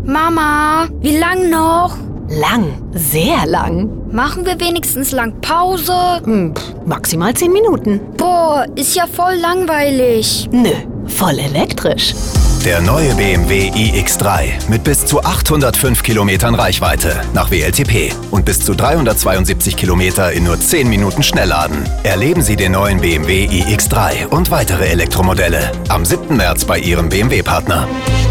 Mama, wie lang noch? Lang, sehr lang. Machen wir wenigstens lang Pause? Maximal 10 Minuten. Boah, ist ja voll langweilig. Nö, voll elektrisch. Der neue BMW iX3 mit bis zu 805 Kilometern Reichweite nach WLTP und bis zu 372 Kilometer in nur 10 Minuten Schnellladen. Erleben Sie den neuen BMW iX3 und weitere Elektromodelle am 7. März bei Ihrem BMW-Partner.